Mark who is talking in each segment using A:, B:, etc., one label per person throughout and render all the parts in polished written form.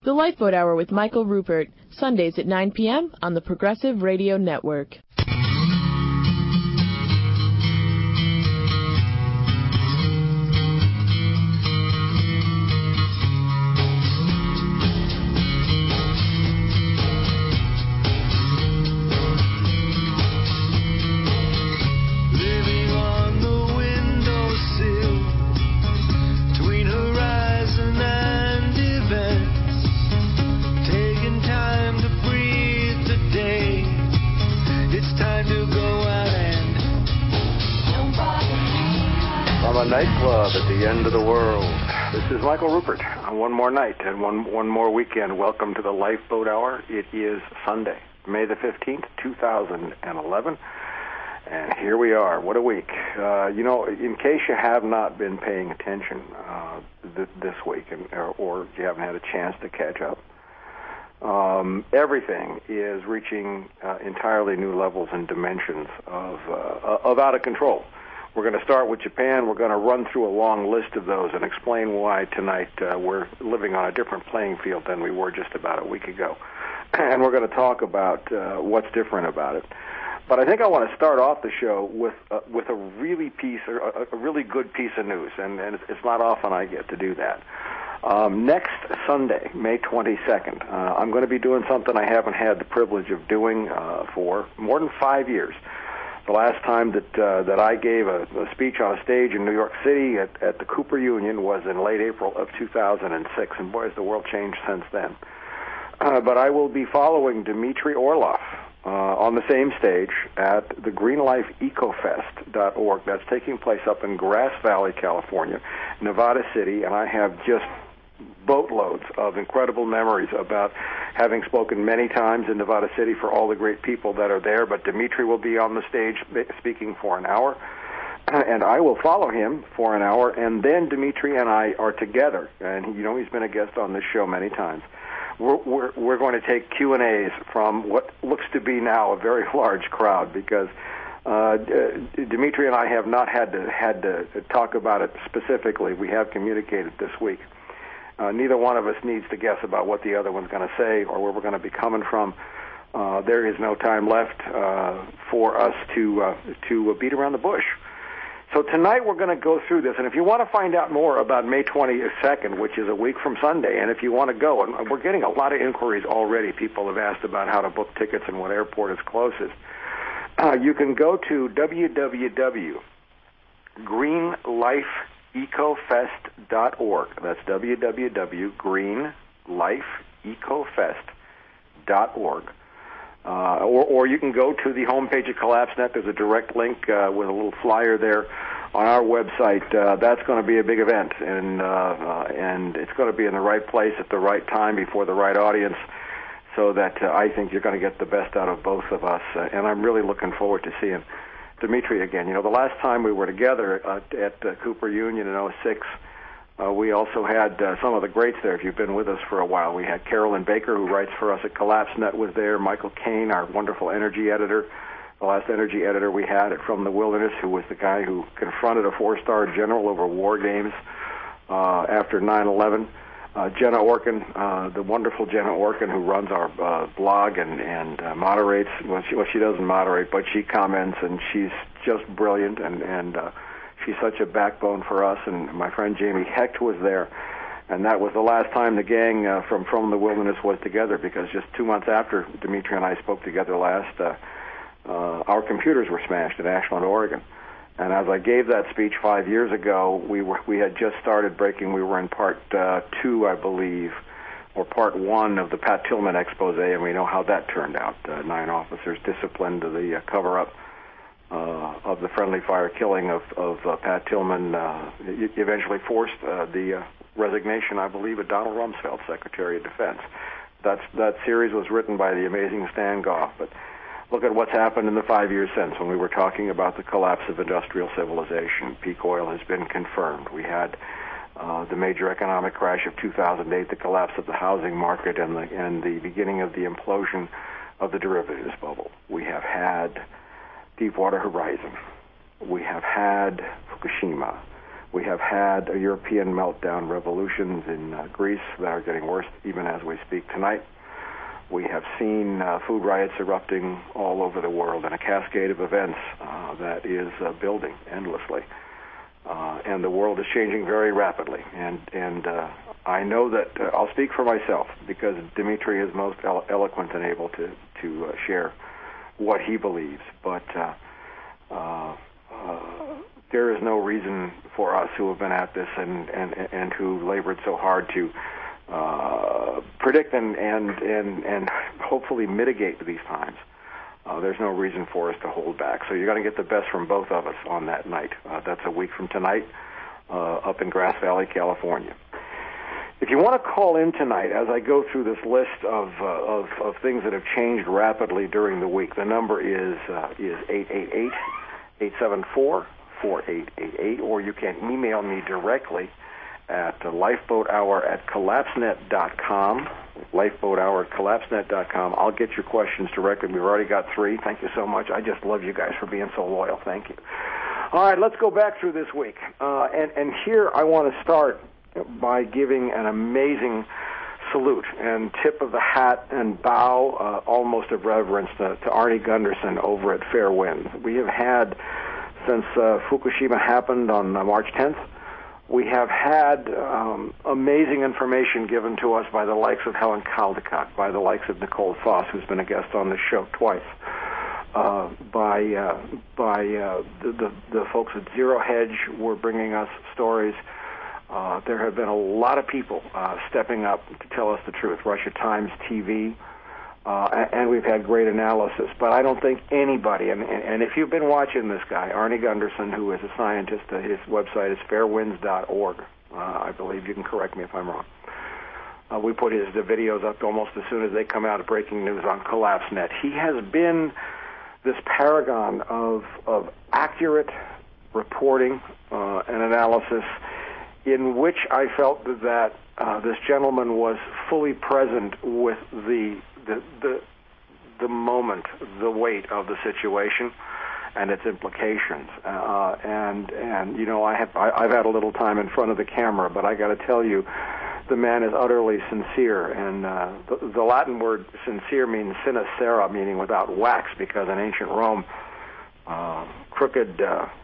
A: The Lifeboat Hour with Michael Rupert, Sundays at 9 p.m. on the Progressive Radio Network.
B: Nightclub at the end of the world. This is Michael Rupert on one more night and one more weekend. Welcome to the Lifeboat Hour. It is Sunday, May the 15th, 2011. And here we are. What a week. In case you have not been paying attention this week or you haven't had a chance to catch up, everything is reaching entirely new levels and dimensions of out of control. We're going to start with Japan. We're going to run through a long list of those and explain why tonight we're living on a different playing field than we were just about a week ago. And we're going to talk about what's different about it. But I think I want to start off the show with a really good piece of news, and it's not often I get to do that. Next Sunday, May 22nd, I'm going to be doing something I haven't had the privilege of doing for more than 5 years. The last time that I gave a speech on a stage in New York City at the Cooper Union was in late April of 2006, and boy, has the world changed since then. But I will be following Dmitry Orlov on the same stage at the GreenLifeEcoFest.org. That's taking place up in Grass Valley, California, Nevada City, and I have just boatloads of incredible memories about having spoken many times in Nevada City for all the great people that are there. But Dmitry will be on the stage speaking for an hour, and I will follow him for an hour, and then Dmitry and I are together, and he's been a guest on this show many times. We're going to take Q&As from what looks to be now a very large crowd, because Dmitry and I have not had to talk about it specifically. We have communicated this week. Neither one of us needs to guess about what the other one's going to say or where we're going to be coming from. There is no time left for us to beat around the bush. So tonight we're going to go through this, and if you want to find out more about May 22nd, which is a week from Sunday, and if you want to go, and we're getting a lot of inquiries already. People have asked about how to book tickets and what airport is closest. You can go to www.greenlifeecofest.org. That's www.greenlifeecofest.org. Or you can go to the homepage of CollapseNet. There's a direct link with a little flyer there on our website. That's going to be a big event, and it's going to be in the right place at the right time before the right audience, so that I think you're going to get the best out of both of us. And I'm really looking forward to seeing Dmitry again. The last time we were together at Cooper Union in 2006, we also had some of the greats there. If you've been with us for a while, we had Carolyn Baker, who writes for us at CollapseNet, was there. Michael Kane, our wonderful energy editor, the last energy editor we had at From the Wilderness, who was the guy who confronted a four-star general over war games after 9/11. Jenna Orkin, the wonderful Jenna Orkin, who runs our blog and moderates. Well, she doesn't moderate, but she comments, and she's just brilliant, and she's such a backbone for us. And my friend Jamie Hecht was there, and that was the last time the gang from the Wilderness was together, because just 2 months after Dmitry and I spoke together last, our computers were smashed in Ashland, Oregon. And as I gave that speech 5 years ago, we had just started breaking. We were in part 2, I believe, or part 1 of the Pat Tillman expose, and we know how that turned out. 9 officers disciplined the cover-up of the friendly fire killing of Pat Tillman. Eventually forced the resignation, I believe, of Donald Rumsfeld, Secretary of Defense. That series was written by the amazing Stan Goff, but look at what's happened in the 5 years since, when we were talking about the collapse of industrial civilization. Peak oil has been confirmed. We had the major economic crash of 2008, the collapse of the housing market, and the beginning of the implosion of the derivatives bubble. We have had Deepwater Horizon. We have had Fukushima. We have had a European meltdown, revolutions in Greece that are getting worse even as we speak tonight. We have seen food riots erupting all over the world and a cascade of events that is building endlessly. And the world is changing very rapidly. And I know that I'll speak for myself because Dimitri is most eloquent and able to share what he believes. But there is no reason for us who have been at this and who labored so hard to predict and hopefully mitigate these times. There's no reason for us to hold back. So you're going to get the best from both of us on that night. That's a week from tonight up in Grass Valley, California. If you want to call in tonight, as I go through this list of things that have changed rapidly during the week, the number is 888-874-4888, or you can email me directly at lifeboathour@collapsenet.com, lifeboathour@collapsenet.com. I'll get your questions directly. We've already got 3. Thank you so much. I just love you guys for being so loyal. Thank you. All right, let's go back through this week. And here I want to start by giving an amazing salute and tip of the hat and bow, almost of reverence, to Arnie Gunderson over at Fair Winds. We have had, since Fukushima happened on March 10th, we have had amazing information given to us by the likes of Helen Caldicott, by the likes of Nicole Foss, who's been a guest on this show twice, by the folks at Zero Hedge were bringing us stories. There have been a lot of people stepping up to tell us the truth. Russia Times TV, and we've had great analysis. But I don't think anybody, and if you've been watching this guy, Arnie Gunderson, who is a scientist, his website is fairwinds.org. I believe. You can correct me if I'm wrong. We put the videos up almost as soon as they come out of breaking news on CollapseNet. He has been this paragon of accurate reporting and analysis, in which I felt that this gentleman was fully present with the moment, the weight of the situation and its implications. And you know, I've had a little time in front of the camera, but I got to tell you, the man is utterly sincere. And the Latin word sincere means sincera, meaning without wax, because in ancient Rome, crooked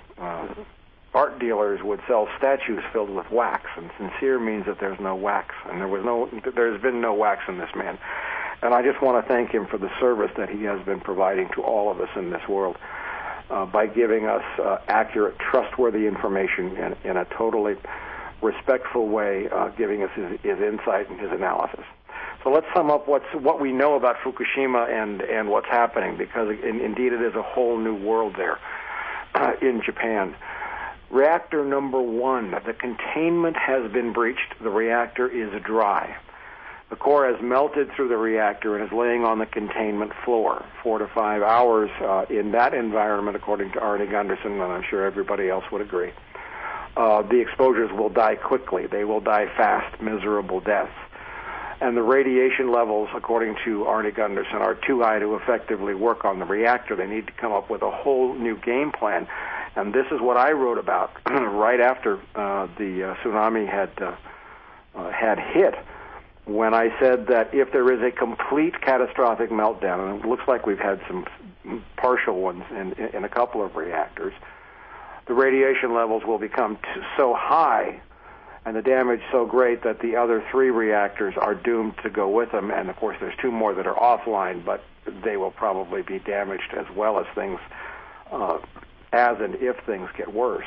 B: art dealers would sell statues filled with wax, and sincere means that there's no wax, and there's been no wax in this man. And I just want to thank him for the service that he has been providing to all of us in this world by giving us accurate, trustworthy information in a totally respectful way, giving us his insight and his analysis. So let's sum up what we know about Fukushima and what's happening, because indeed it is a whole new world there in Japan. Reactor number 1, the containment has been breached. The reactor is dry. The core has melted through the reactor and is laying on the containment floor. 4 to 5 hours in that environment, according to Arnie Gunderson, and I'm sure everybody else would agree. The exposures will die quickly. They will die fast, miserable deaths. And the radiation levels, according to Arnie Gunderson, are too high to effectively work on the reactor. They need to come up with a whole new game plan. And this is what I wrote about right after the tsunami had hit, when I said that if there is a complete catastrophic meltdown, and it looks like we've had some partial ones in a couple of reactors, the radiation levels will become so high and the damage so great that the other 3 reactors are doomed to go with them. And, of course, there's 2 more that are offline, but they will probably be damaged as well as things, as and if things get worse.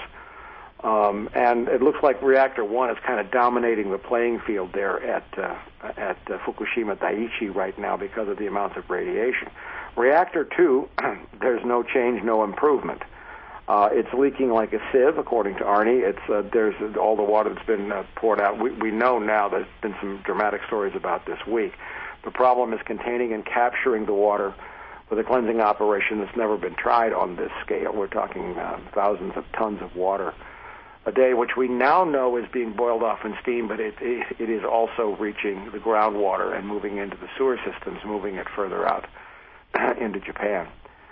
B: And it looks like Reactor 1 is kind of dominating the playing field there at Fukushima Daiichi right now because of the amounts of radiation. Reactor 2, there's no change, no improvement. It's leaking like a sieve, according to Arnie. There's all the water that's been poured out. We know now there's been some dramatic stories about this week. The problem is containing and capturing the water with a cleansing operation that's never been tried on this scale. We're talking thousands of tons of water a day, which we now know is being boiled off in steam, but it is also reaching the groundwater and moving into the sewer systems, moving it further out into Japan.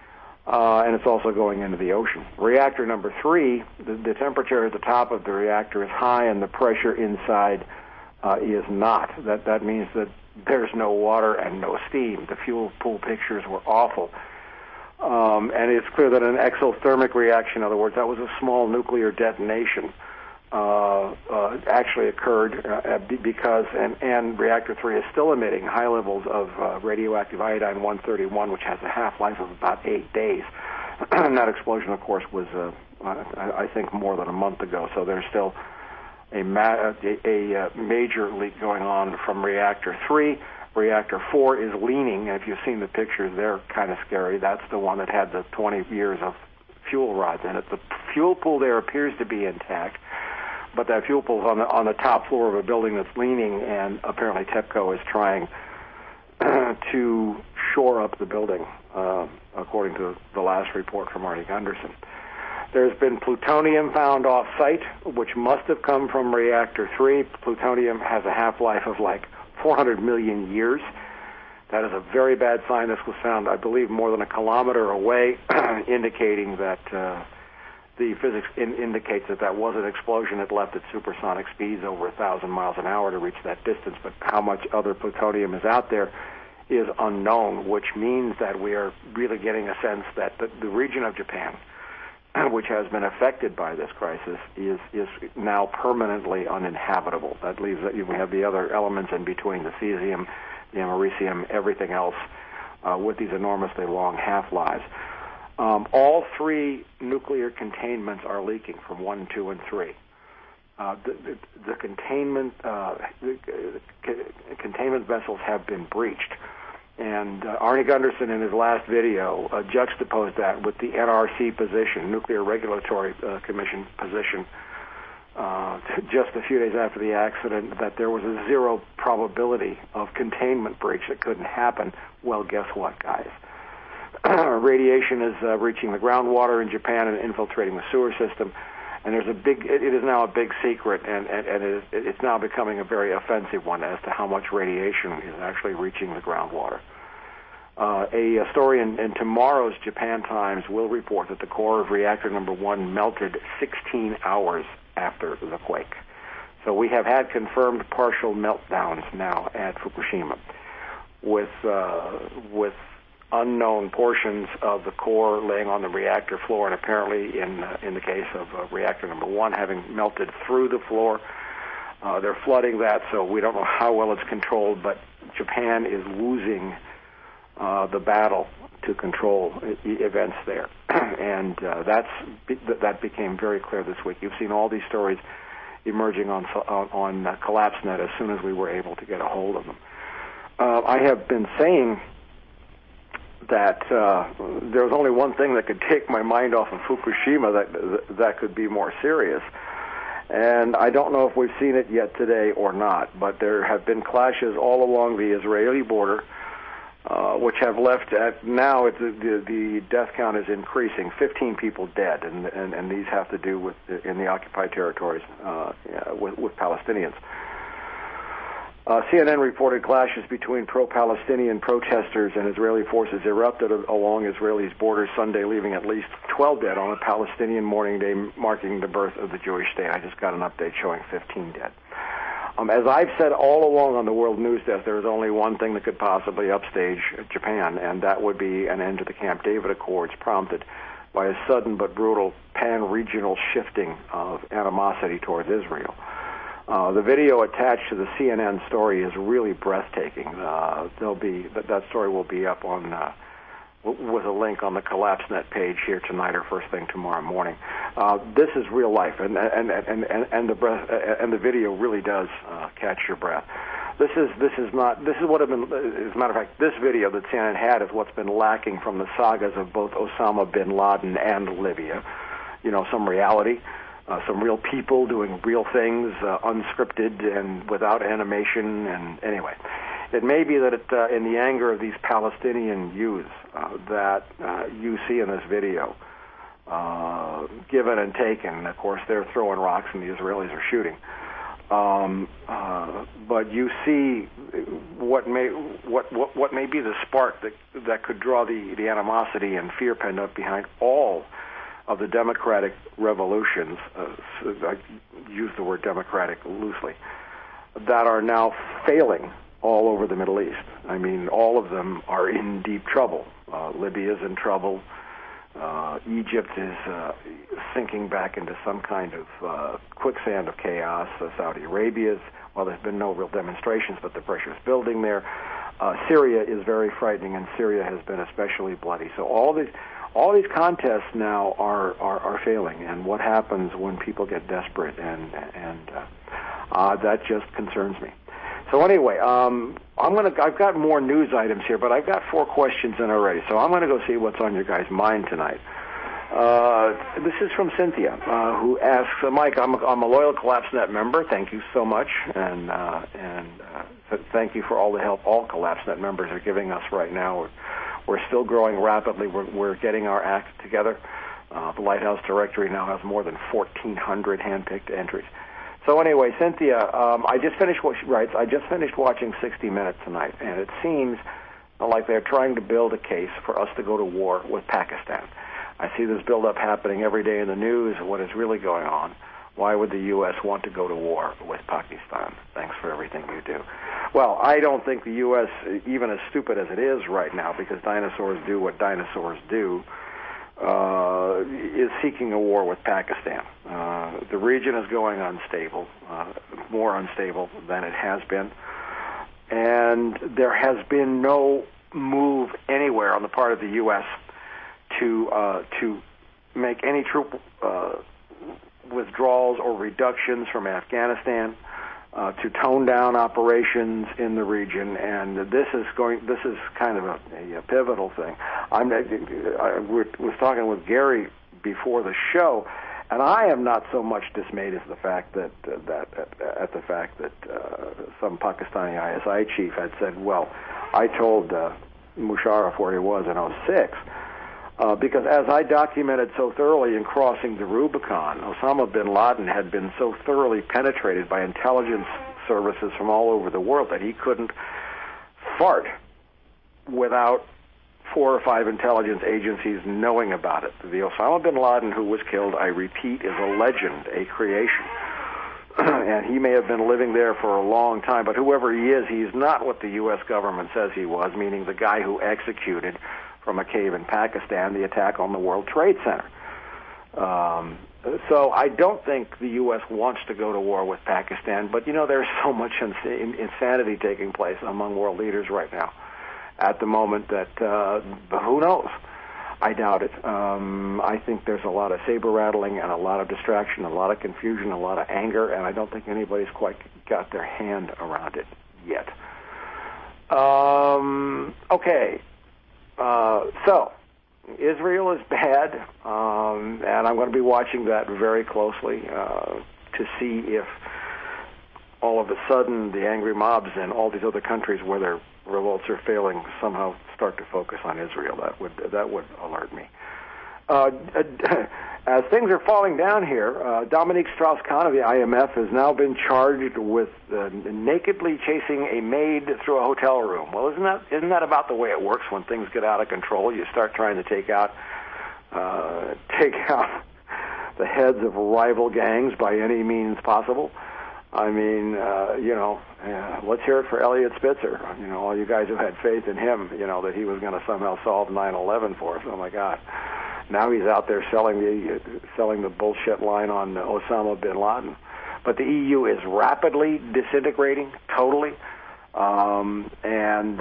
B: and it's also going into the ocean. Reactor number 3, the temperature at the top of the reactor is high and the pressure inside is not. That means that there's no water and no steam. The fuel pool pictures were awful. And it's clear that an exothermic reaction, in other words, that was a small nuclear detonation, actually occurred because, and reactor 3 is still emitting high levels of radioactive iodine-131, which has a half-life of about 8 days. And that explosion, of course, was, I think, more than a month ago. So there's still a major leak going on from reactor 3. Reactor 4 is leaning, and if you've seen the pictures, they're kind of scary. That's the one that had the 20 years of fuel rods in it. The fuel pool there appears to be intact, but that fuel pool is on the top floor of a building that's leaning, and apparently TEPCO is trying to shore up the building, according to the last report from Arnie Gunderson. There's been plutonium found off-site, which must have come from reactor 3. Plutonium has a half-life of like 400 million years. That is a very bad sign. This was found, I believe, more than a kilometer away, indicating that the physics indicates that was an explosion that left at supersonic speeds over 1,000 miles an hour to reach that distance. But how much other plutonium is out there is unknown, which means that we are really getting a sense that the region of Japan, which has been affected by this crisis, is now permanently uninhabitable. That leaves that we have the other elements in between, the cesium, the americium, everything else, with these enormously long half-lives. All 3 nuclear containments are leaking from 1, 2, and 3. The containment vessels have been breached. And Arnie Gunderson, in his last video, juxtaposed that with the NRC position, Nuclear Regulatory Commission position, just a few days after the accident, that there was a 0 probability of containment breach that couldn't happen. Well, guess what, guys? Radiation is reaching the groundwater in Japan and infiltrating the sewer system. And there's it is now a big secret, and it's now becoming a very offensive one as to how much radiation is actually reaching the groundwater. A story in tomorrow's Japan Times will report that the core of reactor number 1 melted 16 hours after the quake. So we have had confirmed partial meltdowns now at Fukushima, with unknown portions of the core laying on the reactor floor, and apparently in the case of reactor number 1 having melted through the floor. They're flooding that, so we don't know how well it's controlled, but Japan is losing the battle to control events there. And that became very clear this week. You've seen all these stories emerging on CollapseNet as soon as we were able to get a hold of them. I have been saying that there's only one thing that could take my mind off of Fukushima that could be more serious. And I don't know if we've seen it yet today or not, but there have been clashes all along the Israeli border, which have left now the death count is increasing, 15 people dead, and these have to do with in the occupied territories with Palestinians. CNN reported clashes between pro-Palestinian protesters and Israeli forces erupted along Israel's border Sunday, leaving at least 12 dead on a Palestinian mourning day marking the birth of the Jewish state. I just got an update showing 15 dead. As I've said all along on the World News Desk, there is only one thing that could possibly upstage Japan, and that would be an end to the Camp David Accords prompted by a sudden but brutal pan-regional shifting of animosity towards Israel. The video attached to the CNN story is really breathtaking. That story will be up on with a link on the CollapseNet page here tonight or first thing tomorrow morning. This is real life, and the video really does catch your breath. This is what have been. As a matter of fact, this video that CNN had is what's been lacking from the sagas of both Osama bin Laden and Libya. You know, some reality. Some real people doing real things, unscripted and without animation. And anyway, it may be that in the anger of these Palestinian youths that you see in this video, given and taken, of course, they're throwing rocks and the Israelis are shooting. But you see what may be the spark that could draw the animosity and fear pent up behind all of the democratic revolutions. I use the word democratic loosely, that are now failing all over the Middle East. I mean, all of them are in deep trouble. Libya's in trouble. Egypt is sinking back into some kind of quicksand of chaos. Saudi Arabia's, well, there's been no real demonstrations, but the pressure is building there. Syria is very frightening, and Syria has been especially bloody. So all these contests now are failing. And what happens when people get desperate? And that just concerns me. So anyway, I've got more news items here, but I've got 4 questions in already. So I'm going to go see what's on your guys' mind tonight. This is from Cynthia, who asks, Mike, I'm a loyal CollapseNet member. Thank you so much, and thank you for all the help all CollapseNet members are giving us right now. We're still growing rapidly. We're getting our act together. The Lighthouse Directory now has more than 1,400 handpicked entries. So anyway, Cynthia, I just finished what she writes. I just finished watching 60 Minutes tonight, and it seems like they're trying to build a case for us to go to war with Pakistan. I see this build-up happening every day in the news. What is really going on? Why would the U.S. want to go to war with Pakistan? Thanks for everything you do. Well, I don't think the U.S., even as stupid as it is right now, because dinosaurs do what dinosaurs do, is seeking a war with Pakistan. The region is going unstable, more unstable than it has been, and there has been no move anywhere on the part of the U.S. to make any troop withdrawals or reductions from Afghanistan, to tone down operations in the region, and this is kind of a pivotal thing. I was talking with Gary before the show, and I am not so much dismayed as the fact that some Pakistani ISI chief had said, "Well, I told Musharraf where he was in '06." Because as I documented so thoroughly in Crossing the Rubicon, Osama bin Laden had been so thoroughly penetrated by intelligence services from all over the world that he couldn't fart without 4 or 5 intelligence agencies knowing about it. The Osama bin Laden who was killed, I repeat, is a legend, a creation. And he may have been living there for a long time, but whoever he is, he's not what the U.S. government says he was, meaning the guy who executed from a cave in Pakistan the attack on the World Trade Center. So I don't think the U.S. wants to go to war with Pakistan, but there's so much insanity taking place among world leaders right now at the moment that who knows? I doubt it. I think there's a lot of saber rattling and a lot of distraction, a lot of confusion, a lot of anger, and I don't think anybody's quite got their hand around it yet. Okay. So, Israel is bad, and I'm going to be watching that very closely to see if all of a sudden the angry mobs in all these other countries where their revolts are failing somehow start to focus on Israel. That would alert me. As things are falling down here, Dominique Strauss-Kahn of the IMF has now been charged with nakedly chasing a maid through a hotel room. Well, isn't that about the way it works when things get out of control? You start trying to take out the heads of rival gangs by any means possible. I mean, let's hear it for Elliot Spitzer. All you guys who had faith in him, that he was going to somehow solve 9/11 for us. Oh my God. Now he's out there selling the bullshit line on Osama bin Laden. But the EU is rapidly disintegrating, totally, and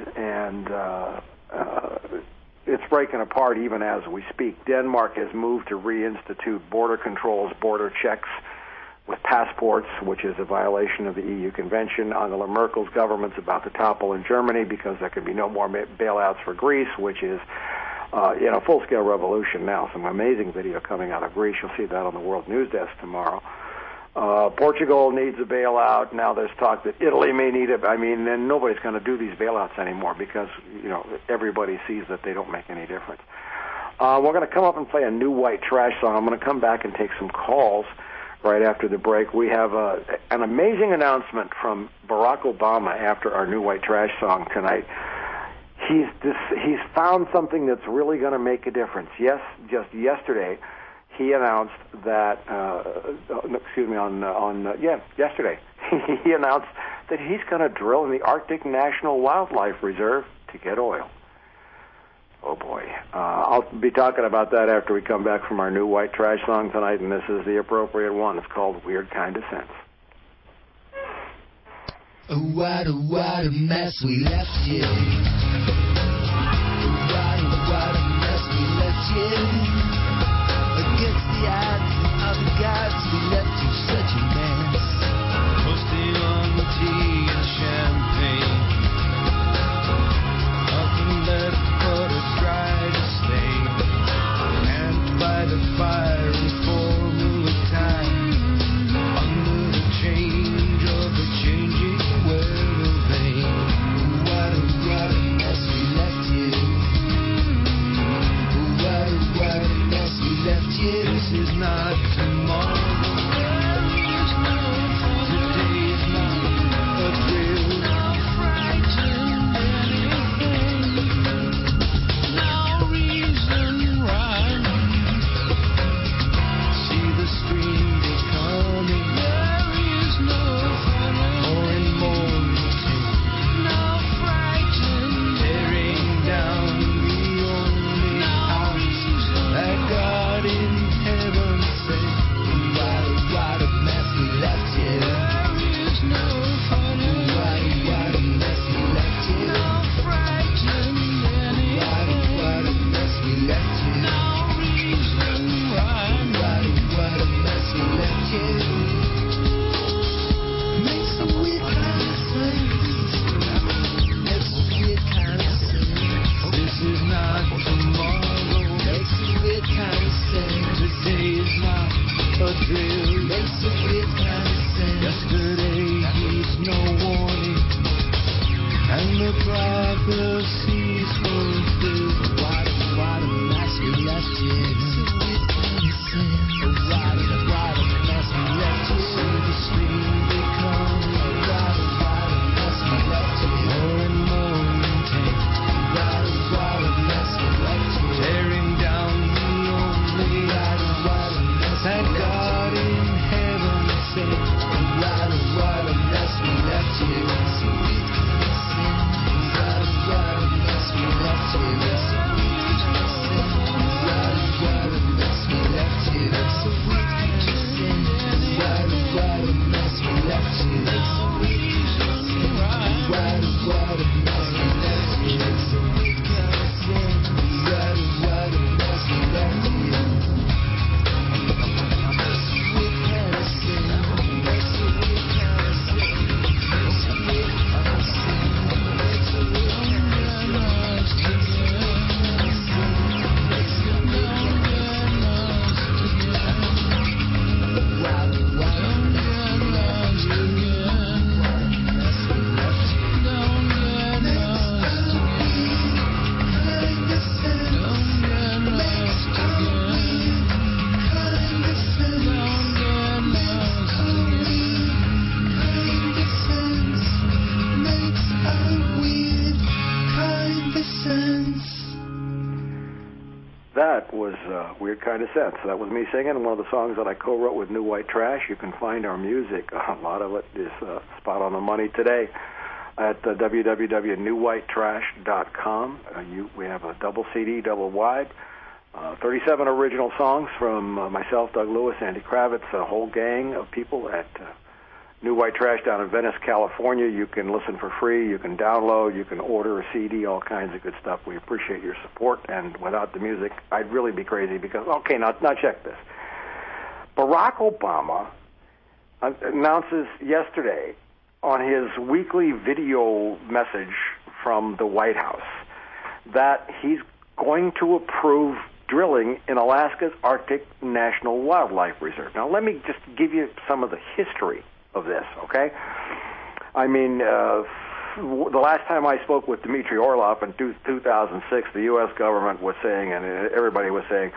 B: it's breaking apart even as we speak. Denmark has moved to reinstitute border controls, border checks with passports, which is a violation of the EU convention. Angela Merkel's government's about to topple in Germany because there can be no more bailouts for Greece, which is full-scale revolution now. Some amazing video coming out of Greece. You'll see that on the World News Desk tomorrow. Portugal needs a bailout. Now there's talk that Italy may need it. I mean, then nobody's going to do these bailouts anymore because, everybody sees that they don't make any difference. We're going to come up and play a new white trash song. I'm going to come back and take some calls right after the break. We have an amazing announcement from Barack Obama after our New White Trash song tonight. He's found something that's really going to make a difference. Yes, just yesterday, he announced that. Yesterday, he announced that he's going to drill in the Arctic National Wildlife Reserve to get oil. Oh boy! I'll be talking about that after we come back from our New White Trash song tonight, and this is the appropriate one. It's called "Weird Kind of Sense."
C: What a mess we left you. What a mess we left you. Against the odds and other gods, we left you such a mess. Toasting on the tea and champagne. Nothing left but a dry stain. And by the fire in formula time. Under the change of a changing weather vane. What a mess we left you. What a mess we left you. This is not tomorrow. Today is not a drill. No frightened anything. No reason rhyme. See the stream becoming. There is no fun. More and more routine. No frightened. Tearing down the only house that God in heaven said. What a mess we left you. There is no fun. What a mess we left you. No frightened anything. What a mess we left you. No reason rhyme. What a mess we left you. Makes a weird kind of sense. Makes a weird kind of sense. This is not tomorrow. Makes a weird kind of sense. Today is not a drill. Makes a weird kind of sense. Yesterday gives no warning. And the prophecies fulfilled. What a mess we left you. Makes a weird kind of sense. What a mess we left you. See the stream becoming. What a mess we left you. More and more intense. What a mess we left you. Tearing down the only what a mess that God in heaven sent. What a mess we left you. So we can sin. What a mess we left you. So we can sin. What a mess we left you. So we can sin. What a mess we left you. So we can sin. What a mess we left you. So we can sin. What a mess we left you. We can sin. Makes a weird kind of sin. Makes a weird kind of sin. Makes a weird kind of sin. Makes a weird kind of sin. What a mess we left you. What a mess we left you. Makes a weird kind of sense. Makes a weird kind of sense. Makes a weird kind of sense. Makes a weird kind of sense.
B: That was Weird Kind of Sense. That was me singing one of the songs that I co-wrote with New White Trash. You can find our music. A lot of it is spot on the money today at www.newwhitetrash.com. We have a double CD, double wide, 37 original songs from myself, Doug Lewis, Andy Kravitz, a whole gang of people at New White Trash down in Venice, California. You can listen for free. You can download. You can order a CD, all kinds of good stuff. We appreciate your support. And without the music, I'd really be crazy because, okay, now check this. Barack Obama announces yesterday on his weekly video message from the White House that he's going to approve drilling in Alaska's Arctic National Wildlife Reserve. Now, let me just give you some of the history of this, okay? I mean, the last time I spoke with Dmitry Orlov in 2006, the U.S. government was saying, and everybody was saying,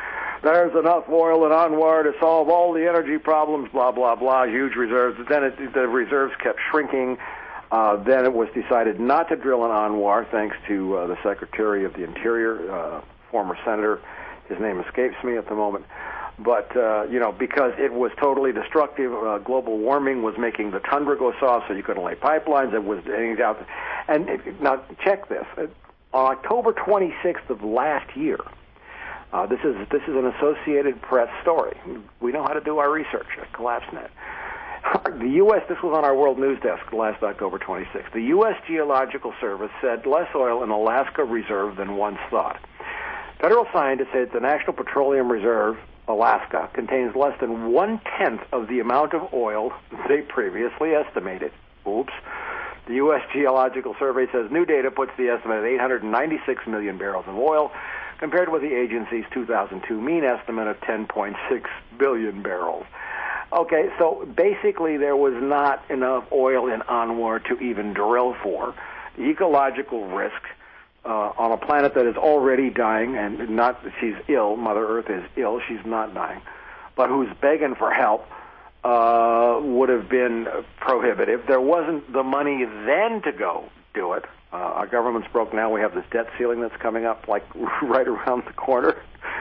B: there's enough oil in Anwar to solve all the energy problems, blah, blah, blah, huge reserves. Then the reserves kept shrinking. Then it was decided not to drill in Anwar, thanks to the Secretary of the Interior, former senator. His name escapes me at the moment. But, because it was totally destructive, global warming was making the tundra go soft, so you couldn't lay pipelines. It was out. And now, check this. On October 26th of last year, this is an Associated Press story. We know how to do our research at CollapseNet. The U.S., this was on our World News Desk last October 26th. The U.S. Geological Service said less oil in Alaska reserve than once thought. Federal scientists said the National Petroleum Reserve, Alaska, contains less than 1/10 of the amount of oil they previously estimated. Oops. The U.S. Geological Survey says new data puts the estimate at 896 million barrels of oil, compared with the agency's 2002 mean estimate of 10.6 billion barrels. Okay, so basically there was not enough oil in Anwar to even drill for. The ecological risk on a planet that is already dying, and not she's ill, Mother Earth is ill, she's not dying, but who's begging for help, would have been prohibitive. There wasn't the money then to go do it. Our government's broke now. We have this debt ceiling that's coming up like right around the corner.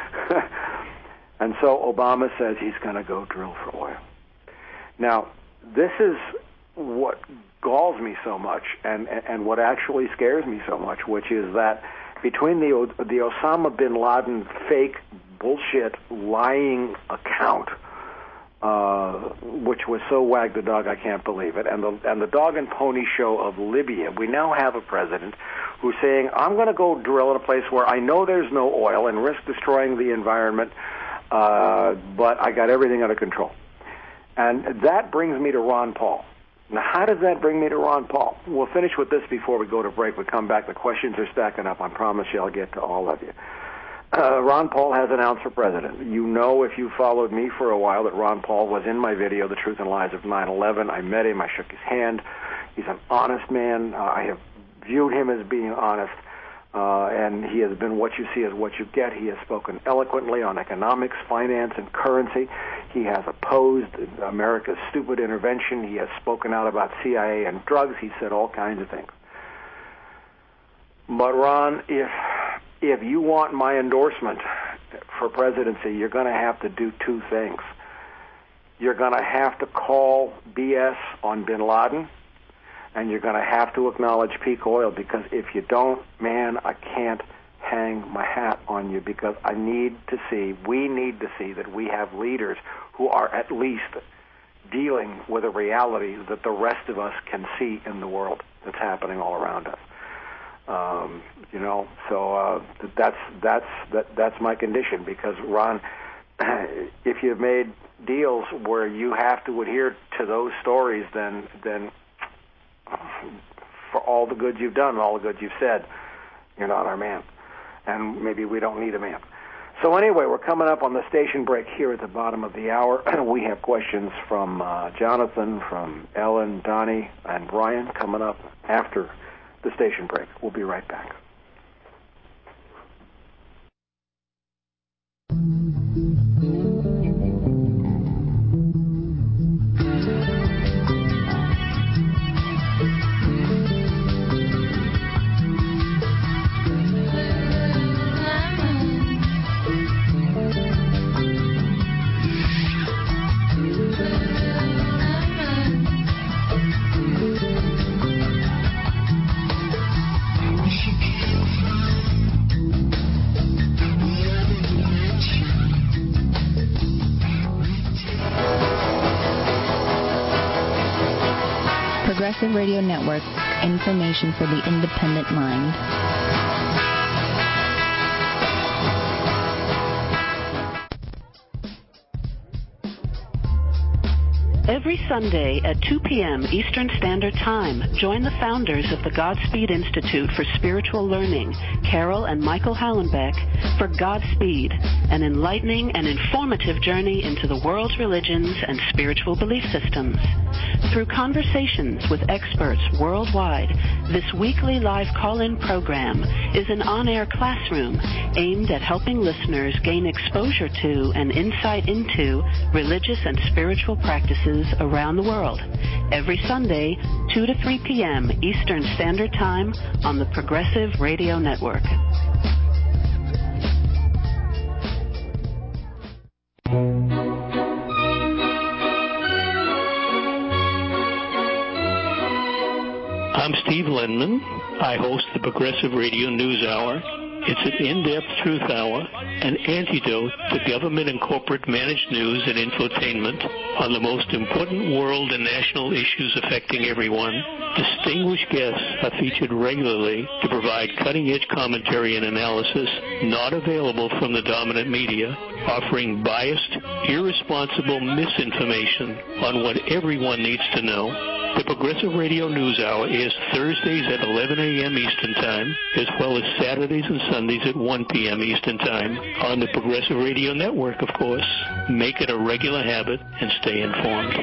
B: And so Obama says he's going to go drill for oil. Now, this is what galls me so much and what actually scares me so much, which is that between the Osama bin Laden fake bullshit lying account, which was so wag the dog I can't believe it, and the dog and pony show of Libya, we now have a president who's saying, I'm going to go drill in a place where I know there's no oil and risk destroying the environment, but I got everything under control. And that brings me to Ron Paul. Now, how does that bring me to Ron Paul? We'll finish with this before we go to break. We come back. The questions are stacking up. I promise you I'll get to all of you. Ron Paul has announced for president. You know, if you followed me for a while, that Ron Paul was in my video, The Truth and Lies of 9/11. I met him. I shook his hand. He's an honest man. I have viewed him as being honest, and he has been what you see is what you get. He has spoken eloquently on economics, finance, and currency. He has opposed America's stupid intervention. He has spoken out about CIA and drugs. He said all kinds of things. But, Ron, if you want my endorsement for presidency, you're going to have to do two things. You're going to have to call BS on bin Laden, and you're going to have to acknowledge peak oil, because if you don't, man, I can't hang my hat on you, because we need to see that we have leaders who are at least dealing with a reality that the rest of us can see in the world that's happening all around us. That's my condition, because Ron, if you've made deals where you have to adhere to those stories, then for all the good you've done and all the good you've said, you're not our man, and maybe we don't need a man. So anyway, we're coming up on the station break here at the bottom of the hour. We have questions from Jonathan, from Ellen, Donnie, and Brian coming up after the station break. We'll be right back.
D: Progressive Radio Network, information for the independent mind.
E: Every Sunday at 2 p.m. Eastern Standard Time, join the founders of the Godspeed Institute for Spiritual Learning, Carol and Michael Hallenbeck, for Godspeed, an enlightening and informative journey into the world's religions and spiritual belief systems. Through conversations with experts worldwide, this weekly live call-in program is an on-air classroom aimed at helping listeners gain exposure to and insight into religious and spiritual practices around the world. Every Sunday, 2 to 3 p.m. Eastern Standard Time on the Progressive Radio Network.
F: I'm Steve Lindman. I host the Progressive Radio News Hour. It's an in-depth truth hour, an antidote to government and corporate managed news and infotainment on the most important world and national issues affecting everyone. Distinguished guests are featured regularly to provide cutting-edge commentary and analysis not available from the dominant media, offering biased, irresponsible misinformation on what everyone needs to know. The Progressive Radio News Hour is Thursdays at 11 a.m. Eastern Time, as well as Saturdays and Sundays at 1 p.m. Eastern Time on the Progressive Radio Network, of course. Make it a regular habit and stay informed.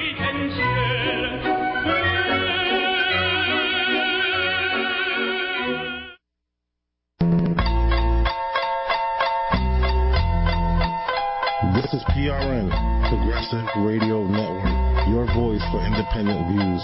G: This is PRN, Progressive Radio Network, your voice for independent views.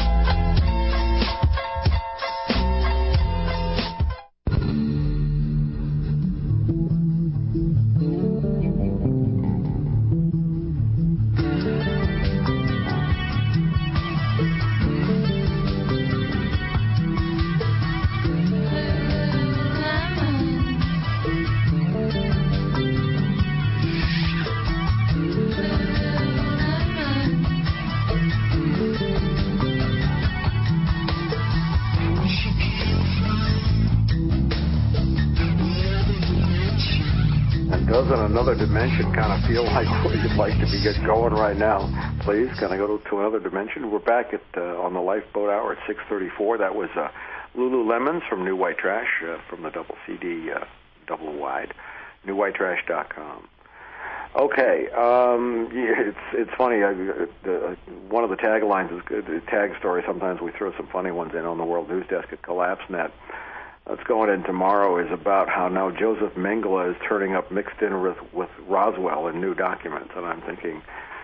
B: Another dimension kind of feel like where you'd like to be going right now. Please, can I go to another dimension? We're back at on the Lifeboat Hour at 6:34. That was Lululemons from New White Trash from the double CD, double wide, newwhitetrash.com. Okay, it's funny. One of the taglines is good. The tag story. Sometimes we throw some funny ones in on the World News Desk at CollapseNet. That's going in tomorrow is about how now Joseph Mengele is turning up mixed in with Roswell in new documents. And I'm thinking,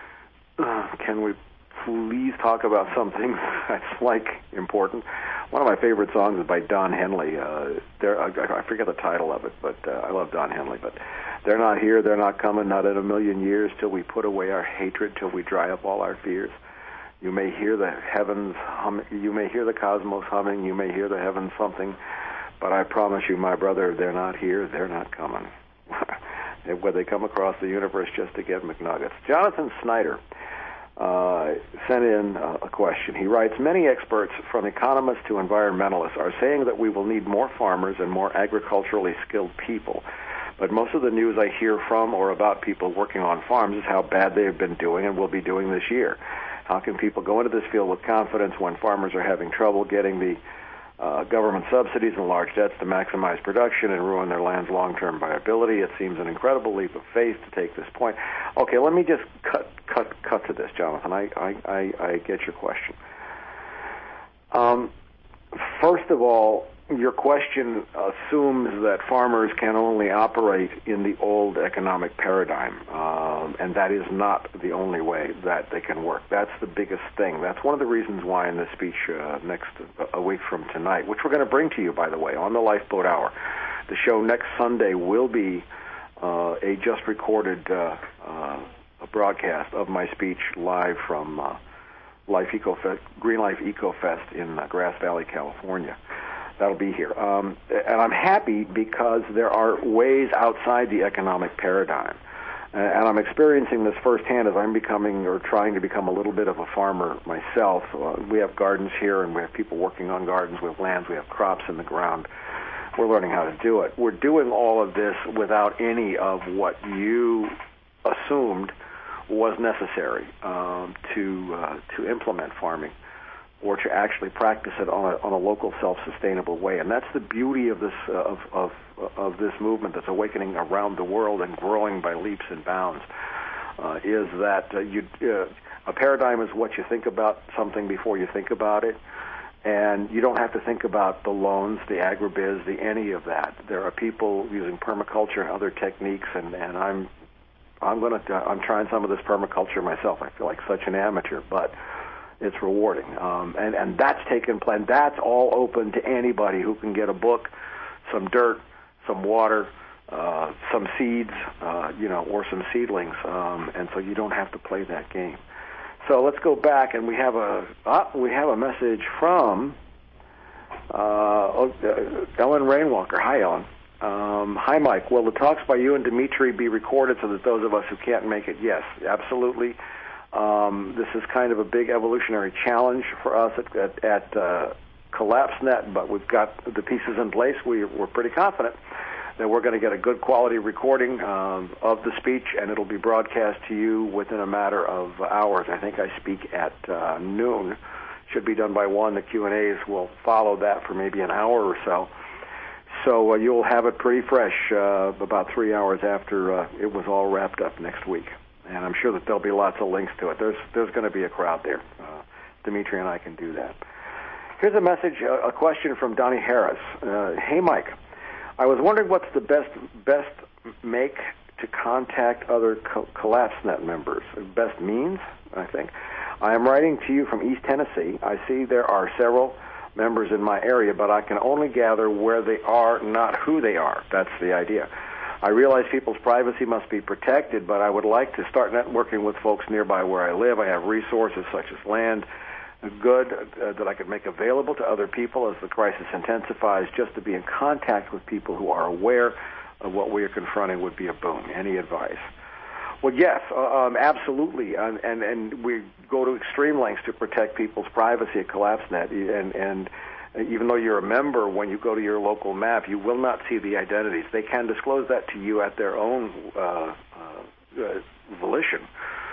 B: can we please talk about something that's, like, important? One of my favorite songs is by Don Henley. I forget the title of it, but I love Don Henley. But they're not here, they're not coming, not in a million years, till we put away our hatred, till we dry up all our fears. You may hear the heavens humming, you may hear the cosmos humming, you may hear the heavens something, but I promise you, my brother, they're not here, they're not coming. Where they come across the universe just to get McNuggets. Jonathan Snyder sent in a question. He writes, many experts, from economists to environmentalists, are saying that we will need more farmers and more agriculturally skilled people. But most of the news I hear from or about people working on farms is how bad they have been doing and will be doing this year. How can people go into this field with confidence when farmers are having trouble getting the government subsidies and large debts to maximize production and ruin their land's long-term viability? It seems an incredible leap of faith to take this point. Okay, let me just cut to this, Jonathan. I get your question. First of all, your question assumes that farmers can only operate in the old economic paradigm, and that is not the only way that they can work. That's the biggest thing. That's one of the reasons why in this speech a week from tonight, which we're going to bring to you, by the way, on the Lifeboat Hour. The show next Sunday will be a just recorded a broadcast of my speech live from Green Life Eco Fest in Grass Valley, California. That'll be here. And I'm happy because there are ways outside the economic paradigm. And I'm experiencing this firsthand as I'm becoming or trying to become a little bit of a farmer myself. We have gardens here, and we have people working on gardens. We have lands. We have crops in the ground. We're learning how to do it. We're doing all of this without any of what you assumed was necessary to implement farming, or to actually practice it on a local, self-sustainable way. And that's the beauty of this of this movement that's awakening around the world and growing by leaps and bounds. Is that a paradigm is what you think about something before you think about it, and you don't have to think about the loans, the agribiz, any of that. There are people using permaculture and other techniques, and I'm trying some of this permaculture myself. I feel like such an amateur, but it's rewarding. And that's taken place. That's all open to anybody who can get a book, some dirt, some water, some seeds, or some seedlings. And so you don't have to play that game. So let's go back, and we have a message from Ellen Rainwalker. Hi, Ellen. Hi, Mike. Will the talks by you and Dimitri be recorded so that those of us who can't make it? Yes, absolutely. This is kind of a big evolutionary challenge for us at CollapseNet, but we've got the pieces in place. We're pretty confident that we're going to get a good quality recording of the speech, and it'll be broadcast to you within a matter of hours. I think I speak at noon. Should be done by 1. The Q&As will follow that for maybe an hour or so. So you'll have it pretty fresh about 3 hours after it was all wrapped up next week. And I'm sure that there'll be lots of links to it. There's going to be a crowd there. Dimitri and I can do that. Here's a message, a question from Donnie Harris. Hey, Mike. I was wondering what's the best make to contact other CollapseNet members. Best means, I think. I am writing to you from East Tennessee. I see there are several members in my area, but I can only gather where they are, not who they are. That's the idea. I realize people's privacy must be protected, but I would like to start networking with folks nearby where I live. I have resources such as land, good that I could make available to other people as the crisis intensifies. Just to be in contact with people who are aware of what we are confronting would be a boon. Any advice? Well, yes, absolutely, and we go to extreme lengths to protect people's privacy at CollapseNet, and even though you're a member, when you go to your local map, you will not see the identities. They can disclose that to you at their own volition.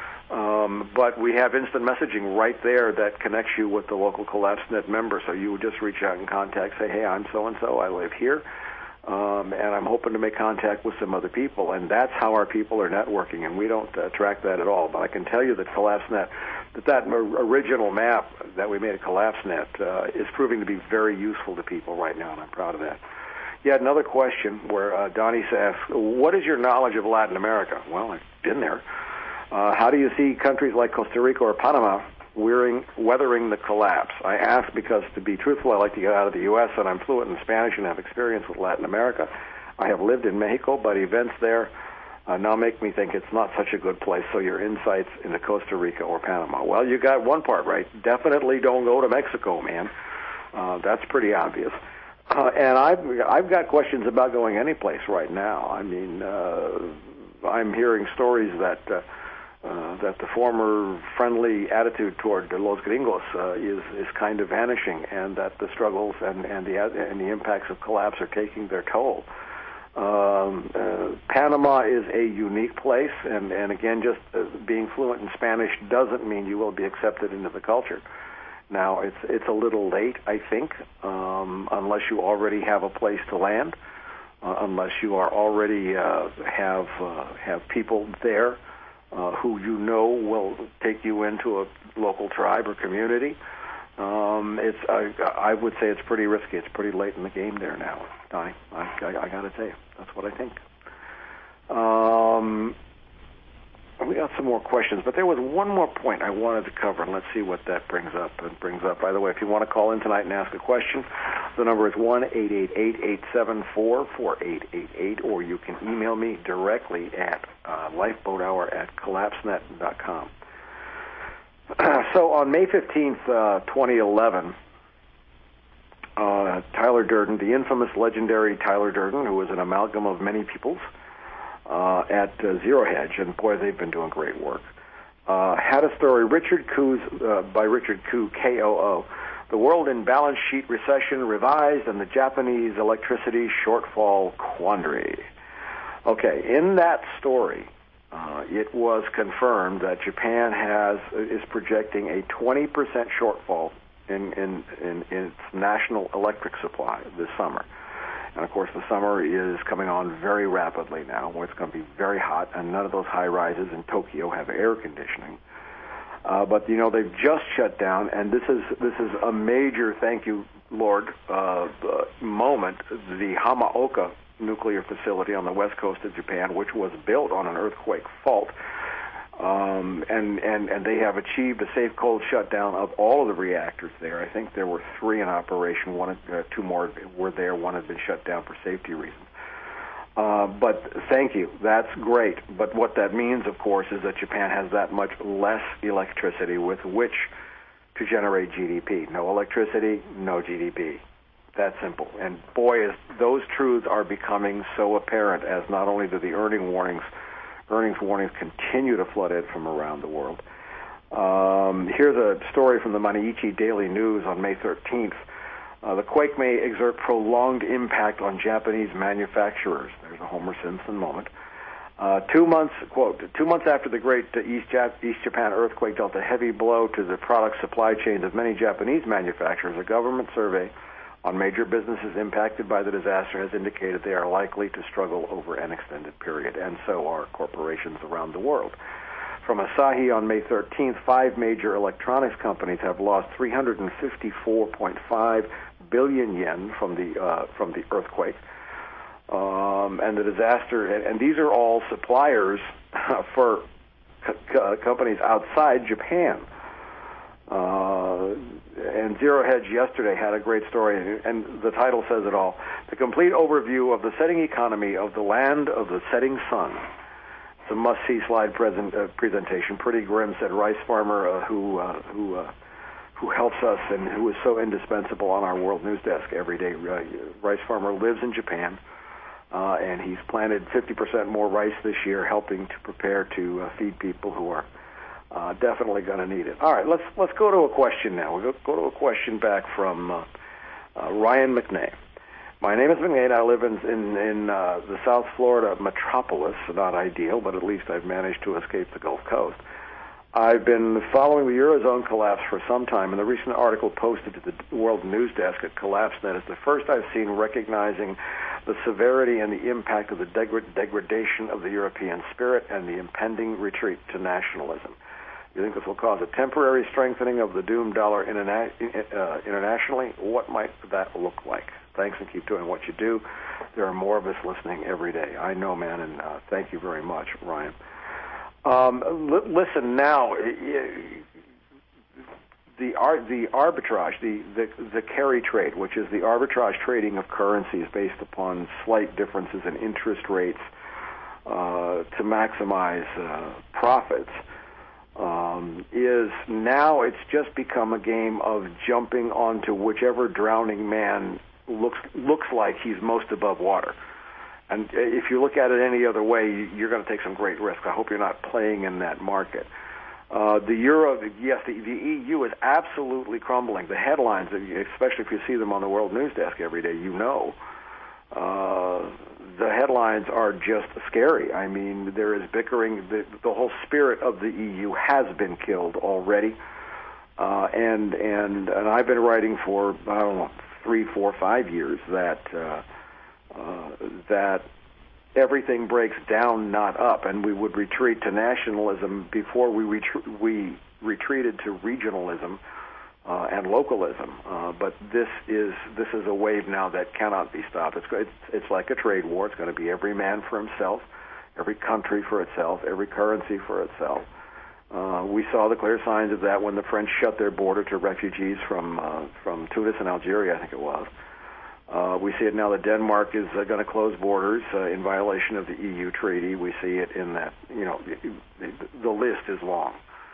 B: But we have instant messaging right there that connects you with the local CollapseNet member. So you would just reach out and contact, say, hey, I'm so-and-so, I live here, and I'm hoping to make contact with some other people. And that's how our people are networking, and we don't track that at all. But I can tell you that CollapseNet, that original map that we made at CollapseNet is proving to be very useful to people right now, and I'm proud of that. Yeah, another question where Donnie asks, what is your knowledge of Latin America? Well, I've been there. How do you see countries like Costa Rica or Panama weathering the collapse? I ask because, to be truthful, I like to get out of the U.S., and I'm fluent in Spanish and have experience with Latin America. I have lived in Mexico, but events there now make me think it's not such a good place. So your insights into Costa Rica or Panama? Well, you got one part right. Definitely don't go to Mexico, man. That's pretty obvious. And I've got questions about going any place right now. I mean, I'm hearing stories that the former friendly attitude toward Los Gringos is kind of vanishing, and that the struggles and the impacts of collapse are taking their toll. Panama is a unique place, and again, just being fluent in Spanish doesn't mean you will be accepted into the culture. Now, it's a little late, I think, unless you already have a place to land, unless you are already have people there who you know will take you into a local tribe or community. I would say it's pretty risky. It's pretty late in the game there now, Donnie. I got to tell you, that's what I think. We got some more questions, but there was one more point I wanted to cover, and let's see what that brings up. By the way, if you want to call in tonight and ask a question, the number is 1-888-874-4888, or you can email me directly at lifeboathour@collapsenet.com. So on May 15th, 2011, Tyler Durden, the infamous, legendary Tyler Durden, who was an amalgam of many peoples, at Zero Hedge, and boy, they've been doing great work, had a story, Richard Koo's, by Richard Koo, K-O-O, The World in Balance Sheet Recession Revised and the Japanese Electricity Shortfall Quandary. Okay, in that story, it was confirmed that Japan is projecting a 20% shortfall in its national electric supply this summer. And of course, the summer is coming on very rapidly now, where it's going to be very hot, and none of those high rises in Tokyo have air conditioning. But they've just shut down, and this is a major thank you, Lord, moment. The Hamaoka nuclear facility on the west coast of Japan, which was built on an earthquake fault, and they have achieved a safe cold shutdown of all of the reactors there. I think there were 3 in operation. Two more were there. One had been shut down for safety reasons. But thank you. That's great. But what that means, of course, is that Japan has that much less electricity with which to generate GDP. No electricity, no GDP. That simple. And boy, those truths are becoming so apparent as not only do the earnings warnings continue to flood in from around the world. Here's a story from the Mainichi Daily News on May 13th. The quake may exert prolonged impact on Japanese manufacturers. There's a Homer Simpson moment. 2 months, quote, 2 months after the great East Japan earthquake dealt a heavy blow to the product supply chains of many Japanese manufacturers, a government survey on major businesses impacted by the disaster has indicated they are likely to struggle over an extended period, and so are corporations around the world. From Asahi on May 13th, 5 major electronics companies have lost 354.5 billion yen from the earthquake. And the disaster, and these are all suppliers for companies outside Japan. And Zero Hedge yesterday had a great story, and the title says it all. The complete overview of the setting economy of the land of the setting sun. It's a must-see slide presentation. Pretty grim, said Rice Farmer, who helps us and who is so indispensable on our World News Desk every day. Rice Farmer lives in Japan, and he's planted 50% more rice this year, helping to prepare to feed people who are definitely going to need it. All right, let's go to a question now. We'll go to a question back from Ryan McNay. My name is McNay, and I live in the South Florida metropolis. Not ideal, but at least I've managed to escape the Gulf Coast. I've been following the Eurozone collapse for some time, and the recent article posted to the World News Desk at CollapseNet is the first I've seen recognizing the severity and the impact of the degradation of the European spirit and the impending retreat to nationalism. You think this will cause a temporary strengthening of the doomed dollar internationally? What might that look like? Thanks, and keep doing what you do. There are more of us listening every day. I know, man, and thank you very much, Ryan. Listen now. The arbitrage, the carry trade, which is the arbitrage trading of currencies based upon slight differences in interest rates to maximize profits, is now it's just become a game of jumping onto whichever drowning man looks like he's most above water. And if you look at it any other way, you're going to take some great risk. I hope you're not playing in that market. The euro, yes, the EU is absolutely crumbling. The headlines, especially if you see them on the World News Desk every day, the headlines are just scary. I mean, there is bickering. The whole spirit of the EU has been killed already. And I've been writing for, 3, 4, 5 years that everything breaks down, not up, and we would retreat to nationalism before we retreated to regionalism and localism. But this is a wave now that cannot be stopped. It's like a trade war. It's going to be every man for himself, every country for itself, every currency for itself. We saw the clear signs of that when the French shut their border to refugees from Tunis and Algeria, I think it was. We see it now that Denmark is going to close borders in violation of the EU treaty. We see it in that, the list is long.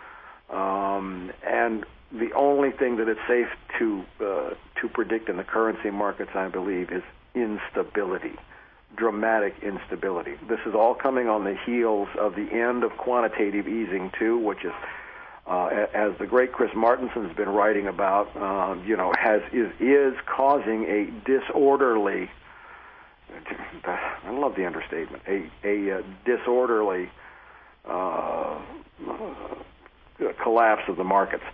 B: And the only thing that is safe to predict in the currency markets, I believe, is instability, dramatic instability. This is all coming on the heels of the end of quantitative easing, too, which is, as the great Chris Martenson has been writing about, is causing a disorderly, I love the understatement, a disorderly collapse of the markets.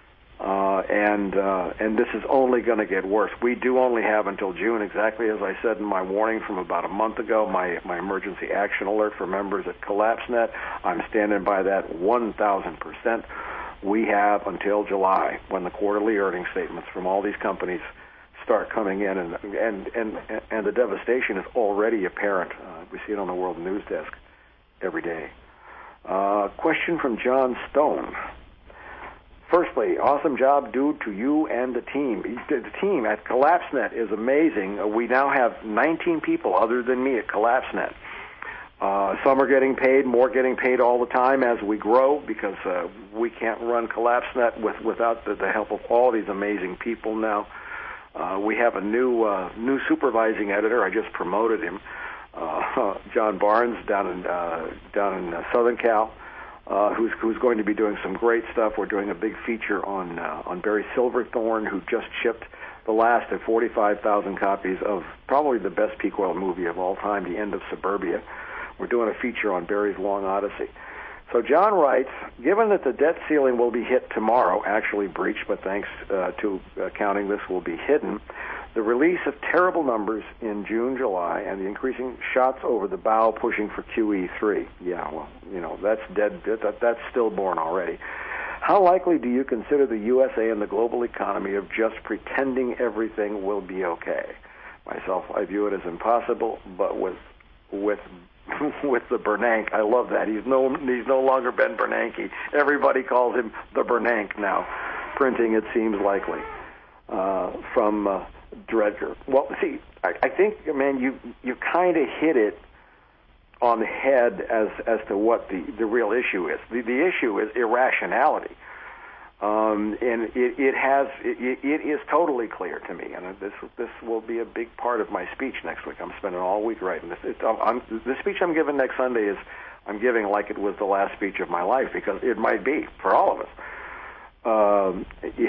B: And this is only going to get worse. We do only have until June, exactly as I said in my warning from about a month ago, my emergency action alert for members at CollapseNet. I'm standing by that 1,000%. We have until July, when the quarterly earnings statements from all these companies start coming in, and the devastation is already apparent. We see it on the World News Desk every day. Question from John Stone. Firstly, awesome job due to you and the team. The team at CollapseNet is amazing. We now have 19 people other than me at CollapseNet. Some are getting paid, more getting paid all the time as we grow, because we can't run CollapseNet without the help of all these amazing people now. We have a new supervising editor. I just promoted him, John Barnes, down in Southern Cal. Who's going to be doing some great stuff. We're doing a big feature on Barry Silverthorne, who just shipped the last of 45,000 copies of probably the best peak oil movie of all time, The End of Suburbia. We're doing a feature on Barry's Long Odyssey. So John writes, given that the debt ceiling will be hit tomorrow, actually breached, but thanks to accounting this will be hidden, the release of terrible numbers in June, July, and the increasing shots over the bow pushing for QE3. Yeah, well, that's dead. That's stillborn already. How likely do you consider the USA and the global economy of just pretending everything will be okay? Myself, I view it as impossible, but with the Bernanke, I love that. He's no longer Ben Bernanke. Everybody calls him the Bernanke now. Printing, it seems likely. From Dredger. Well, see, I think, man, you kind of hit it on the head as to what the real issue is. The issue is irrationality, and it is totally clear to me. And this will be a big part of my speech next week. I'm spending all week writing this. The speech I'm giving next Sunday is I'm giving like it was the last speech of my life, because it might be for all of us.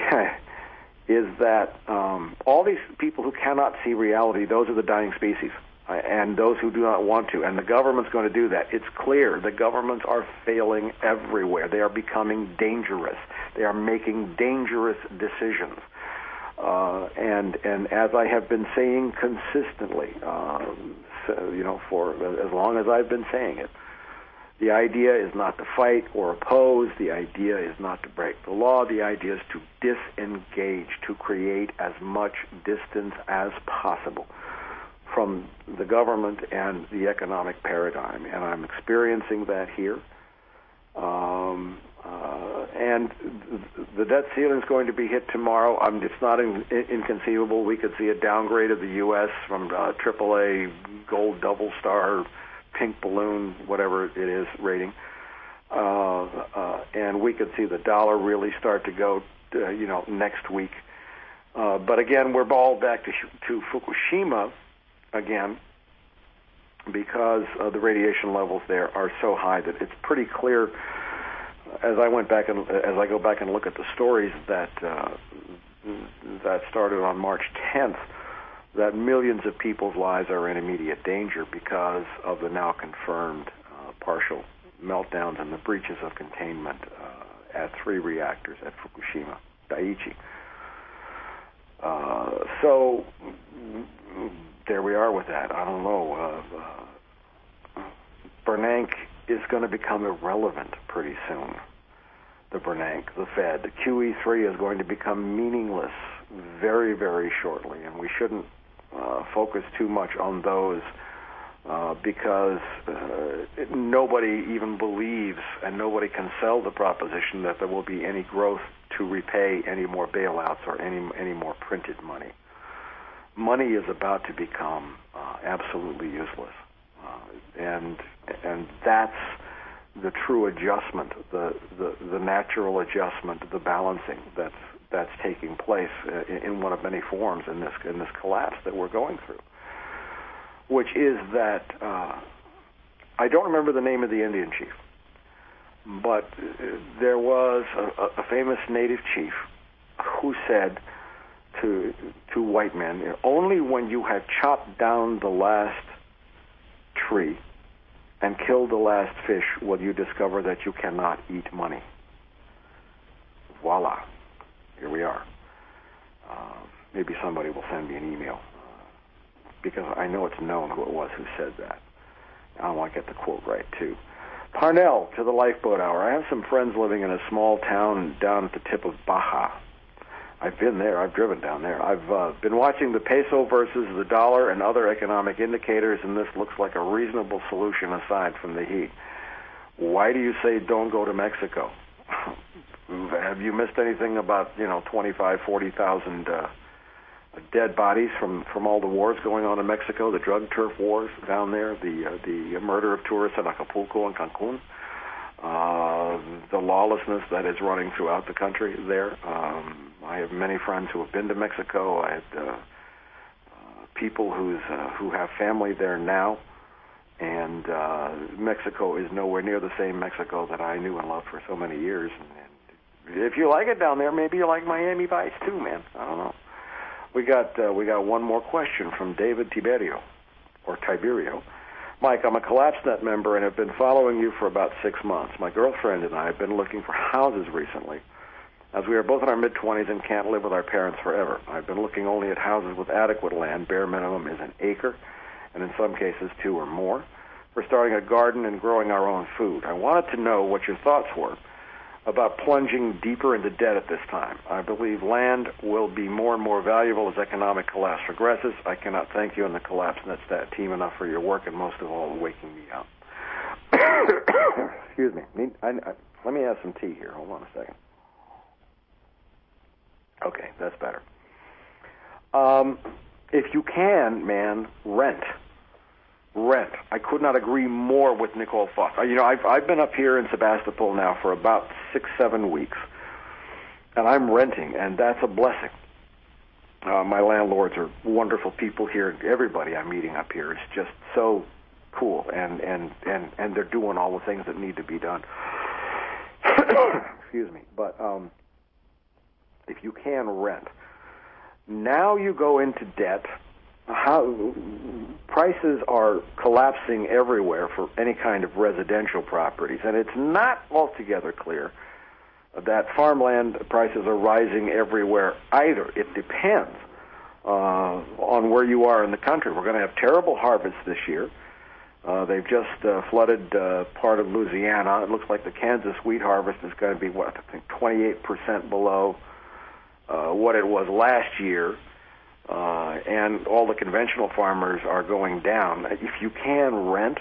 B: Is that all these people who cannot see reality, those are the dying species, and those who do not want to, and the government's going to do that. It's clear the governments are failing everywhere. They are becoming dangerous. They are making dangerous decisions. And as I have been saying consistently, for as long as I've been saying it, the idea is not to fight or oppose. The idea is not to break the law. The idea is to disengage, to create as much distance as possible from the government and the economic paradigm. And I'm experiencing that here. And the debt ceiling is going to be hit tomorrow. It's not inconceivable. We could see a downgrade of the U.S. from AAA gold double star pink balloon, whatever it is, rating, and we could see the dollar really start to go, next week. But again, we're all back to Fukushima again, because the radiation levels there are so high that it's pretty clear. As I go back and look at the stories that started on March 10th. That millions of people's lives are in immediate danger because of the now confirmed partial meltdowns and the breaches of containment at 3 reactors at Fukushima Daiichi. So there we are with that. I don't know. Bernanke is going to become irrelevant pretty soon. The Bernanke, the Fed. The QE3 is going to become meaningless very, very shortly, and we shouldn't focus too much on those because nobody even believes and nobody can sell the proposition that there will be any growth to repay any more bailouts or any more printed money. Money is about to become absolutely useless, and that's the true adjustment, the natural adjustment, the balancing that's taking place in one of many forms in this collapse that we're going through, which is that I don't remember the name of the Indian chief, but there was a famous native chief who said to white men, only when you have chopped down the last tree and kill the last fish, will you discover that you cannot eat money. Voila. Here we are. Maybe somebody will send me an email because I know it's known who it was who said that. I want to get the quote right, too. Parnell to the Lifeboat Hour. I have some friends living in a small town down at the tip of Baja. I've been there. I've driven down there. I've been watching the peso versus the dollar and other economic indicators, and this looks like a reasonable solution aside from the heat. Why do you say don't go to Mexico? Have you missed anything about 25,000, 40,000 dead bodies from all the wars going on in Mexico, the drug turf wars down there, the murder of tourists in Acapulco and Cancun, the lawlessness that is running throughout the country there. I have many friends who have been to Mexico. I have people who have family there now, and Mexico is nowhere near the same Mexico that I knew and loved for so many years. And if you like it down there, maybe you like Miami Vice too, man. I don't know. We got one more question from David Tiberio. Mike, I'm a CollapseNet member and have been following you for about 6 months. My girlfriend and I have been looking for houses recently, as we are both in our mid-20s and can't live with our parents forever. I've been looking only at houses with adequate land. Bare minimum is an acre, and in some cases 2 or more. We're starting a garden and growing our own food. I wanted to know what your thoughts were about plunging deeper into debt at this time. I believe land will be more and more valuable as economic collapse progresses. I cannot thank you and the CollapseNet team enough for your work, and most of all, waking me up. Excuse me. Let me have some tea here. Hold on a second. Okay, that's better. If you can, man, rent. I could not agree more with Nicole Foss. I've been up here in Sebastopol now for about 6-7 weeks, and I'm renting, and that's a blessing. My landlords are wonderful people here. Everybody I'm meeting up here is just so cool, and they're doing all the things that need to be done. Excuse me. But if you can rent, now you go into debt. Prices are collapsing everywhere for any kind of residential properties, and it's not altogether clear that farmland prices are rising everywhere either. It depends on where you are in the country. We're going to have terrible harvests this year. They've just flooded part of Louisiana. It looks like the Kansas wheat harvest is going to be, 28% below what it was last year. And all the conventional farmers are going down. If you can rent,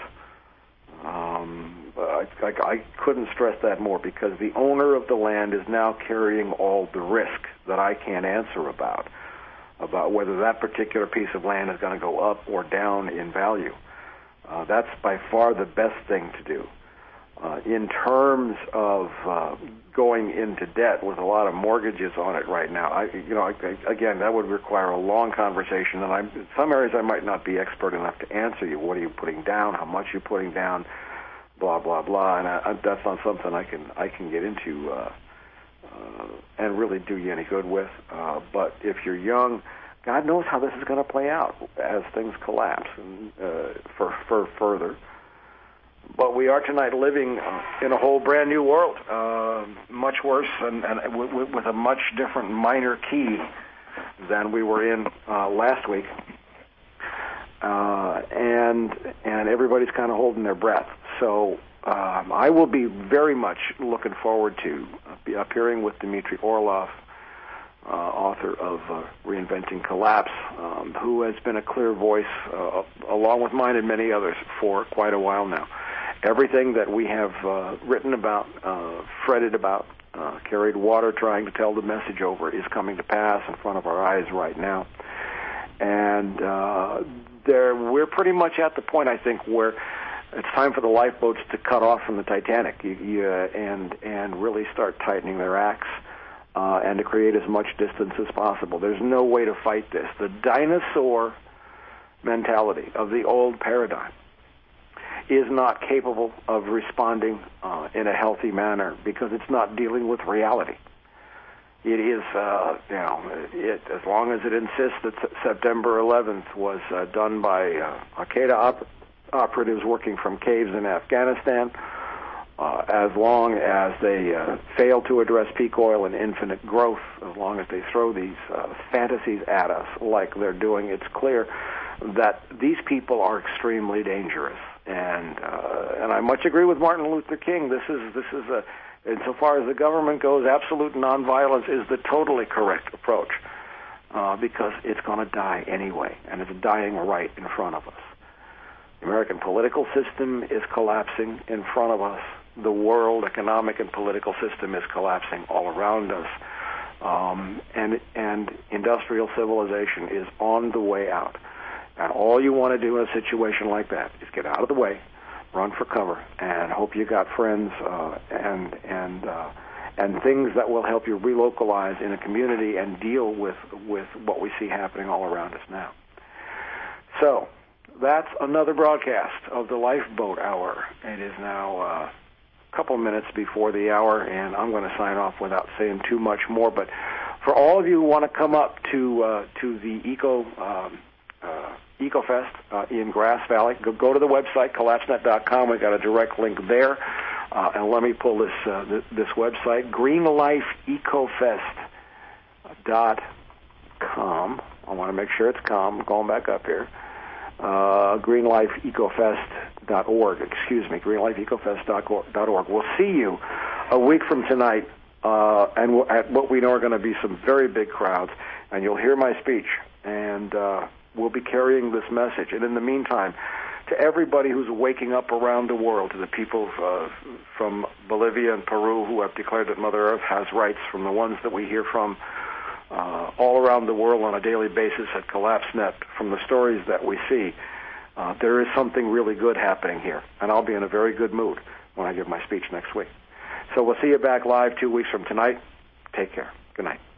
B: I couldn't stress that more, because the owner of the land is now carrying all the risk that I can't answer about whether that particular piece of land is going to go up or down in value. That's by far the best thing to do. In terms of going into debt with a lot of mortgages on it right now, again, that would require a long conversation, and in some areas I might not be expert enough to answer you. What are you putting down? How much are you putting down? Blah blah blah. And that's not something I can get into and really do you any good with. But if you're young, God knows how this is going to play out as things collapse and for further. But we are tonight living in a whole brand new world, much worse and with a much different minor key than we were in last week. And everybody's kind of holding their breath. So I will be very much looking forward to appearing with Dmitry Orlov, author of Reinventing Collapse, who has been a clear voice, along with mine and many others, for quite a while now. Everything that we have written about, fretted about, carried water trying to tell the message over is coming to pass in front of our eyes right now. And we're pretty much at the point, I think, where it's time for the lifeboats to cut off from the Titanic and really start tightening their acts and to create as much distance as possible. There's no way to fight this. The dinosaur mentality of the old paradigm is not capable of responding in a healthy manner because it's not dealing with reality. It is, as long as it insists that September 11th was done by Al-Qaeda operatives working from caves in Afghanistan, as long as they fail to address peak oil and infinite growth, as long as they throw these fantasies at us like they're doing, it's clear that these people are extremely dangerous. And I much agree with Martin Luther King. This is insofar as the government goes, absolute nonviolence is the totally correct approach, because it's going to die anyway, and it's dying right in front of us. The American political system is collapsing in front of us. The world economic and political system is collapsing all around us. And industrial civilization is on the way out. And all you want to do in a situation like that is get out of the way, run for cover, and hope you got friends and things that will help you relocalize in a community and deal with what we see happening all around us now. So that's another broadcast of the Lifeboat Hour. It is now a couple minutes before the hour, and I'm going to sign off without saying too much more. But for all of you who want to come up to the EcoFest in Grass Valley, go to the website, collapsenet.com. We've got a direct link there. And let me pull this website, greenlifeecofest.com. I want to make sure it's com. I'm going back up here. greenlifeecofest.org. greenlifeecofest.org. We'll see you a week from tonight, and at what we know are going to be some very big crowds, and you'll hear my speech, and we'll be carrying this message. And in the meantime, to everybody who's waking up around the world, to the people from Bolivia and Peru who have declared that Mother Earth has rights, from the ones that we hear from all around the world on a daily basis at CollapseNet, from the stories that we see, there is something really good happening here, and I'll be in a very good mood when I give my speech next week. So we'll see you back live 2 weeks from tonight. Take care. Good night.